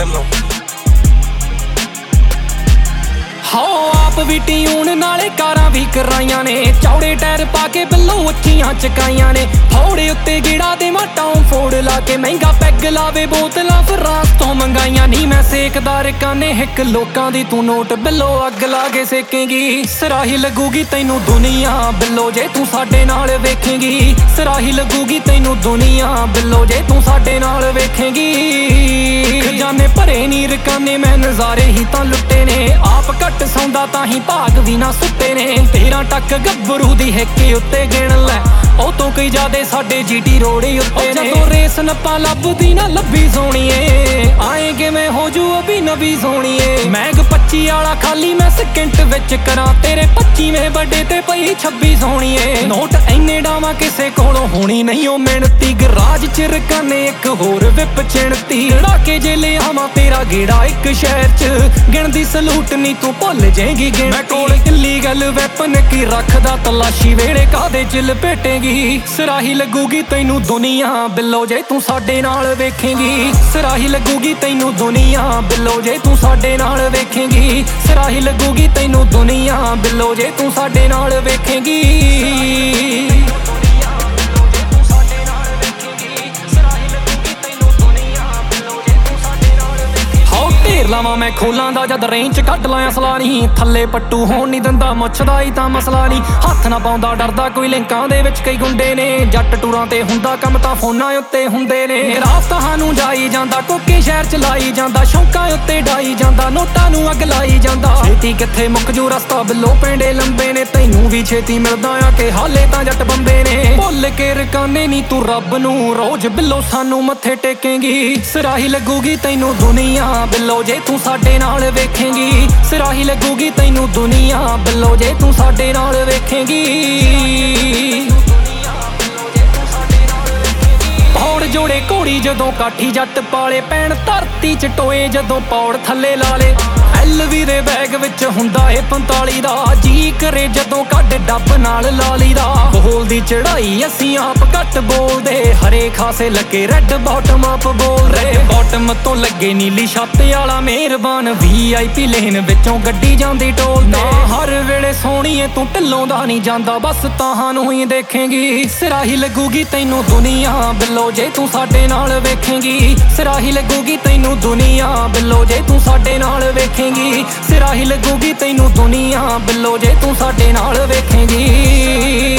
ਸਿਮਰੋ ਹਾਓ ਆਪ ਵੀ ਟਿਊਨ ਨਾਲੇ ਕਾਰਾਂ ਵੀ ਕਰਾਈਆਂ ਨੇ, ਚੌੜੇ ਟਾਇਰ ਪਾ ਕੇ ਬਿੱਲੋ ਉੱਚੀਆਂ ਚਕਾਈਆਂ ਨੇ। ਫੌੜੇ ਉੱਤੇ ਗੇੜਾ ਦੇ ਮਾਟਾਂ ਫੋੜ ਲਾ ਕੇ, ਮਹਿੰਗਾ ਪੈਗ ਲਾਵੇ ਬੋਤਲਾਂ ਫਰਾਂਸ ਤੋਂ ਮੰਗਾਈਆਂ। ਨੀ ਮੈਂ ਸੇਕਦਾ ਰਕਾਨੇ ਹਿੱਕ ਲੋਕਾਂ ਦੀ, ਤੂੰ ਨੋਟ ਬਿੱਲੋ ਅੱਗ ਲਾ ਕੇ ਸੇਕੇਂਗੀ। ਸਰਾਹੀ ਲੱਗੂਗੀ ਤੈਨੂੰ ਦੁਨੀਆ ਬਿੱਲੋ ਜੇ ਤੂੰ ਸਾਡੇ ਨਾਲ ਵੇਖੇਂਗੀ। ਸਰਾਹੀ ਲੱਗੂਗੀ ਤੈਨੂੰ ਦੁਨੀਆ ਬਿੱਲੋ ਜੇ ਤੂੰ ਸਾਡੇ ਨਾਲ ਵੇਖੇਂਗੀ। ਖਜ਼ਾਨੇ ਭਰੇ ਨੀ ਰਕਾਨੇ ਮੈਂ ਨਜ਼ਾਰੇ ਹੀ ਤਾਂ ਲੁੱਟੇ ਨੇ, ਆਪ ਘੱਟ ਸੌਂਦਾ ਤਾਂ ਹੀ ਭਾਗ ਵੀ ਨਾ ਸੁੱਤੇ ਨੇ। 13 ਟੱਕ ਗੱਭਰੂ ਦੀ ਹਿੱਕੇ ਉੱਤੇ ਗਿਣ ਲੈ, ਉਹ ਤੋਂ ਕਈ ਜ਼ਿਆਦੇ ਸਾਡੇ ਜੀਟੀ ਰੋੜੇ ਉੱਤੇ ਨੇ। ਜਦੋਂ ਰੇਸ ਨੱਪਾ ਲੱਭਦੀ ਨਾ ਲੱਭੀ ਸੋਣੀਏ, ਆਏ ਕਿਵੇਂ ਹੋ ਜੂ ਅਭੀ ਨਵੀ ਸੋਣੀਏ। ਮੈਗ 25 ਵਾਲਾ ਖਾਲੀ ਮੈਂ ਸਕਿੰਟ ਵਿੱਚ ਕਰਾਂ, ਤੇਰੇ 25ਵੇਂ ਬਰਥਡੇ ਤੇ ਪਈ 26 ਸੋਣੀਏ। ਨੋਟ ਐਨੇ ਡਾਵਾਂ ਕਿਸੇ ਕੋਲੋਂ ਹੋਣੀ ਨਹੀਂ ਉਹ ਮਿਹਨਤੀ, ਗਰਾਜ ਚ ਰਕਾਨੇ ਇੱਕ ਹੋਰ ਵਿਪ ਚਿਣਤੀ। ਲੜਾ ਕੇ ਜੇ ਲਿਆਵਾਂ ਤੇਰਾ ਗੇੜਾ ਇੱਕ ਸ਼ਹਿਰ ਚ, ਗਿਣਦੀ ਸਲੂਟ ਨੀ ਤੂੰ ਭੁੱਲ ਜਾਏਗੀ ਗਿਣਤੀ। ਮੈਂ ਕੋਲ ਇਲੀਗਲ ਵੈਪਨ ਕੀ ਰੱਖਦਾ, ਤਲਾਸ਼ੀ ਵੇਲੇ ਕਾਹਦੇ ਚ ਲਪੇਟੇਗੀ। ਸਰਾਹੀ ਲੱਗੂਗੀ ਤੈਨੂੰ ਦੁਨੀਆ ਬਿੱਲੋ ਜੇ ਤੂੰ ਸਾਡੇ ਨਾਲ ਵੇਖੇਂਗੀ। ਸਰਾਹੀ ਲੱਗੂਗੀ ਤੈਨੂੰ ਦੁਨੀਆ ਬਿੱਲੋ ਜੇ ਤੂੰ ਸਾਡੇ ਨਾਲ ਵੇਖੇਂਗੀ। ਸਰਾਹੀ ਲੱਗੂਗੀ ਤੈਨੂੰ ਦੁਨੀਆ ਬਿੱਲੋ ਜੇ ਤੂੰ ਸਾਡੇ ਨਾਲ ਵੇਖੇਂਗੀ। ਢੇਰ ਲਾਵਾਂ ਮੈਂ ਖੋਲਾਂ ਦਾ ਜਦ ਰੇਂਜ ਕੱਢ ਲਾਇਆ ਸਲਾਨੀ, ਥੱਲੇ ਪੱਟੂ ਹੋਣ ਨਹੀਂ ਦਿੰਦਾ ਮੁੱਛਦਾ ਹੀ ਤਾਂ ਮਸਲਾ ਨਹੀਂ। ਹੱਥ ਨਾ ਪਾਉਂਦਾ ਡਰਦਾ ਕੋਈ ਲਿੰਕਾਂ ਦੇ ਵਿੱਚ ਕਈ ਗੁੰਡੇ ਨੇ, ਜੱਟ ਟੂਰਾਂ ਤੇ ਹੁੰਦਾ ਕੰਮ ਤਾਂ ਫੋਨਾਂ ਉੱਤੇ ਹੁੰਦੇ ਨੇ। ਰਾਸਤਾਂ ਨੂੰ ਜਾਈ ਜਾਂਦਾ ਕੋਕੇ ਸ਼ਹਿਰ ਚ ਲਾਈ ਜਾਂਦਾ, ਸ਼ੌਂਕਾਂ ਉੱਤੇ ਡਾਈ ਜਾਂਦਾ, ਨੋਟਾਂ ਨੂੰ ਅੱਗ ਲਾਈ ਜਾਂਦਾ। ਛੇਤੀ ਕਿੱਥੇ ਮੁੱਕ ਜੂ ਰਸਤਾ ਬਿੱਲੋ ਪੈਂਡੇ ਲੰਬੇ ਨੇ, ਤੈਨੂੰ ਵੀ ਛੇਤੀ ਮਿਲਦਾ ਆ ਕਿ ਹਾਲੇ ਤਾਂ ਜੱਟ ਬੰਬੇ ਨੇ। ਭੁੱਲ ਕੇ ਰਕਾਨੇ ਨੀ ਤੂੰ ਰੱਬ ਨੂੰ, ਰੋਜ਼ ਬਿੱਲੋ ਸਾਨੂੰ ਮੱਥੇ ਟੇਕੇਂਗੀ। ਸਰਾਹੀ ਲੱਗੂਗੀ ਤੈਨੂੰ ਦੁਨੀਆ ਬਿੱਲੋ ਜੇ ਤੂੰ ਸਾਡੇ ਨਾਲ ਵੇਖੇਂਗੀ। ਸਰਾਹੀ ਲੱਗੂਗੀ ਤੈਨੂੰ ਦੁਨੀਆ ਬਿੱਲੋ ਜੇ ਤੂੰ ਸਾਡੇ ਨਾਲ ਵੇਖੇਂਗੀ। ਪੌੜ ਜੋੜੇ ਘੋੜੀ ਜਦੋਂ ਕਾਠੀ ਜੱਟ ਪਾਲੇ, ਪੈਣ ਧਰਤੀ ਚ ਟੋਏ ਜਦੋਂ ਪੌੜ ਥੱਲੇ ਲਾ ਲੇ। ਐਲਵੀ ਦੇ ਬੈਗ ਵਿੱਚ ਹੁੰਦਾ ਏ 45 ਦਾ, ਜੀ ਕਰੇ ਜਦੋਂ ਕੱਢ ਡੱਬ ਨਾਲ ਲਾਲੀ ਦਾ। ਬੋਲਦੀ ਚੜਾਈ ਅਸੀਂ ਆਪ ਘੱਟ ਬੋਲਦੇ, ਹਰੇ ਖਾਸੇ ਲੱਗੇ ਰੈੱਡ ਬਾਟਮ ਅਪ ਬੋਲ ਰਹੇ। ਬਾਟਮ ਤੋਂ ਲੱਗੇ ਨੀਲੀ ਛੱਤ ਵਾਲਾ ਮਿਹਰਬਾਨ, VIP ਲੇਨ ਵਿੱਚੋਂ ਗੱਡੀ ਜਾਂਦੀ ਟੋਲ ਨਾ। ਹਰ ਵੇਲੇ ਸੋਹਣੀਏ ਤੂੰ ਢਿੱਲੋਂ ਦਾ ਨਹੀਂ ਜਾਂਦਾ, ਬਸ ਤਾਹਾਂ ਨੂੰ ਹੀ ਦੇਖੇਂਗੀ। ਸਰਾਹੀ ਲੱਗੂਗੀ ਤੈਨੂੰ ਦੁਨੀਆ ਬਿੱਲੋ ਜੇ ਤੂੰ ਸਾਡੇ ਨਾਲ ਵੇਖੇਂਗੀ। ਸਰਾਹੀ ਲੱਗੂਗੀ ਤੈਨੂੰ ਦੁਨੀਆ ਬਿੱਲੋ ਜੇ ਤੂੰ ਸਾਡੇ ਨਾਲ ਵੇਖੇਂਗੀ। ਸਰਾਹੀ ਲੱਗੂਗੀ ਤੈਨੂੰ ਦੁਨੀਆ ਬਿੱਲੋ ਜੇ ਤੂੰ ਸਾਡੇ ਨਾਲ ਵੇਖੇਂਗੀ।